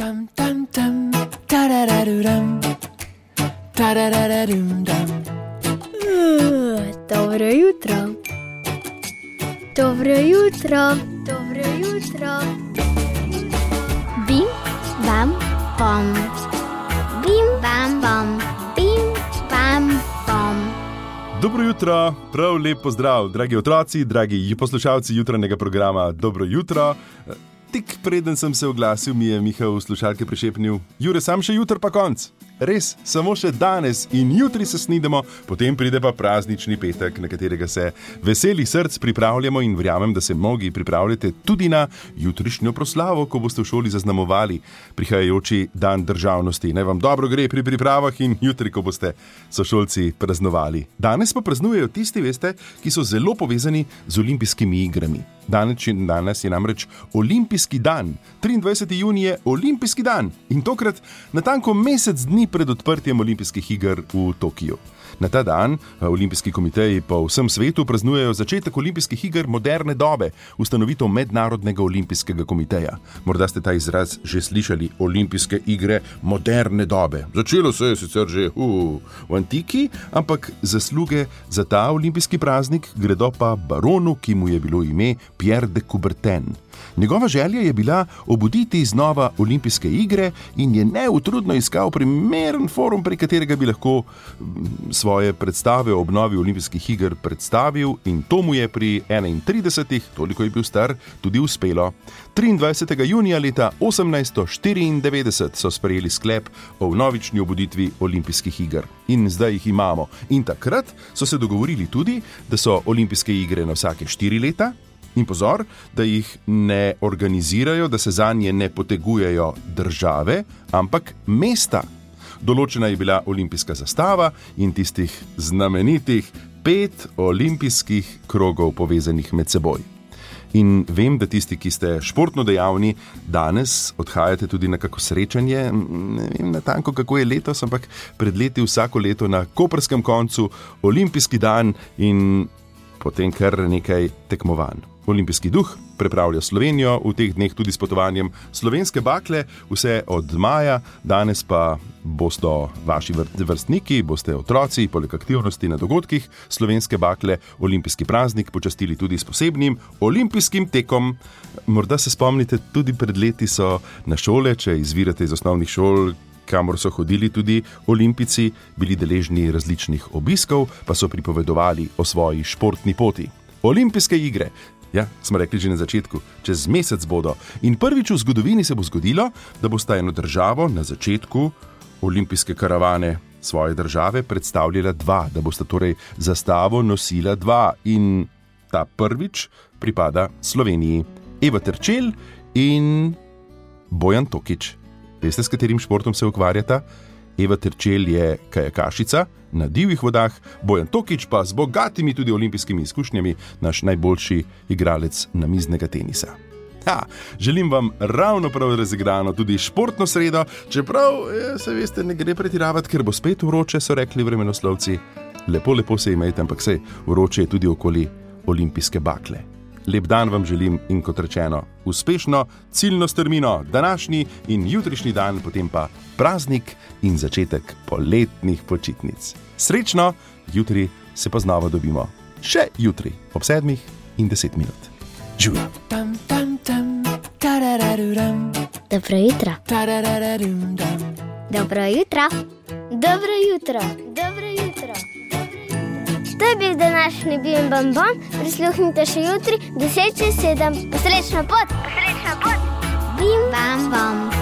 Tam tam tam, tarararuram, tarararum dam. Dobro jutro. Dobro jutro. Dobro jutro. Bim, bam, bom. Bim, bam, bom. Bim, bam, bom. Dobro jutro, prav lep pozdrav, dragi otroci, dragi poslušalci jutranjega programa Dobro jutro. Tik preden sem se oglasil, mi je Miha v slušalke prišepnil: Jure, sam še jutr pa konc. Res, samo še danes in jutri se snidemo, potem pride pa praznični petek, na katerega se veselih src pripravljamo in verjamem, da se mnogi pripravljate tudi na jutrišnjo proslavo, ko boste v šoli zaznamovali prihajajoči dan državnosti. Naj vam dobro gre pri pripravah in jutri, ko boste sošolci praznovali. Danes pa praznujejo tisti, veste, ki so zelo povezani z olimpijskimi igrami. Danes je namreč olimpijski dan. 23. junij je olimpijski dan in tokrat natanko mesec dni pred odprtjem olimpijskih iger v Tokiu. Na ta dan olimpijski komiteji po vsem svetu praznujejo začetek olimpijskih iger moderne dobe, ustanovitev Mednarodnega olimpijskega komiteja. Morda ste ta izraz že slišali, olimpijske igre moderne dobe. Začelo se je sicer že v antiki, ampak zasluge za ta olimpijski praznik gredo pa baronu, ki mu je bilo ime Pierre de Coubertin. Njegova želja je bila obuditi znova olimpijske igre in je neutrudno iskal primeren forum, pri katerega bi lahko svoje predstave o obnovi olimpijskih iger predstavil, in to mu je pri 31, toliko je bil star, tudi uspelo. 23. junija leta 1894 so sprejeli sklep o vnovični obuditvi olimpijskih iger. In zdaj jih imamo. In takrat so se dogovorili tudi, da so olimpijske igre na vsake 4 leta, in pozor, da jih ne organizirajo, da se zanje ne potegujejo države, ampak mesta. Določena je bila olimpijska zastava in tistih znamenitih 5 olimpijskih krogov povezanih med seboj. In vem, da tisti, ki ste športno dejavni, danes odhajate tudi na kako srečanje. Ne vem natanko, kako je letos, ampak pred leti vsako leto na koprskem koncu olimpijski dan in potem kar nekaj tekmovanj. Olimpijski duh prepravlja Slovenijo v teh dneh tudi s potovanjem slovenske bakle, vse od maja. Danes pa boste vaši vrstniki, boste otroci, poleg aktivnosti na dogodkih slovenske bakle, olimpijski praznik počastili tudi s posebnim olimpijskim tekom. Morda se spomnite, tudi pred leti so na šole, če izvirate iz osnovnih šol, kamor so hodili tudi olimpijci, bili deležni različnih obiskov, pa so pripovedovali o svoji športni poti. Olimpijske igre. Ja, smo rekli že na začetku, čez mesec bodo. In prvič v zgodovini se bo zgodilo, da bosta eno državo na začetku olimpijske karavane svoje države predstavljala 2, da bosta torej zastavo nosila 2. In ta prvič pripada Sloveniji. Eva Terčelj in Bojan Tokič. Veste, s katerim športom se ukvarjata? Eva Terčelj je kajakašica na divjih vodah, Bojan Tokič pa z bogatimi tudi olimpijskimi izkušnjami, naš najboljši igralec namiznega tenisa. Želim vam ravno prav razigrano tudi športno sredo, čeprav se veste, ne gre pretiravati, ker bo spet vroče, so rekli vremenoslovci. Lepo se imejte, ampak sej vroče je tudi okoli olimpijske bakle. Lep dan vam želim in kot rečeno, uspešno ciljno strmino, današnji in jutrišnji dan, potem pa praznik in začetek poletnih počitnic. Srečno, jutri se pa znova dobimo. Še jutri, ob 7:10. Živijo. Tam tam tam, tarararuram. Dobro jutro. Tarararum dam. Dobro jutro. Dobro jutro. Dobro jutro. To je bil današnji Bim Bam Bom. Prisluhnite še jutri 10:07. Srečno pot. Bim Bam Bom.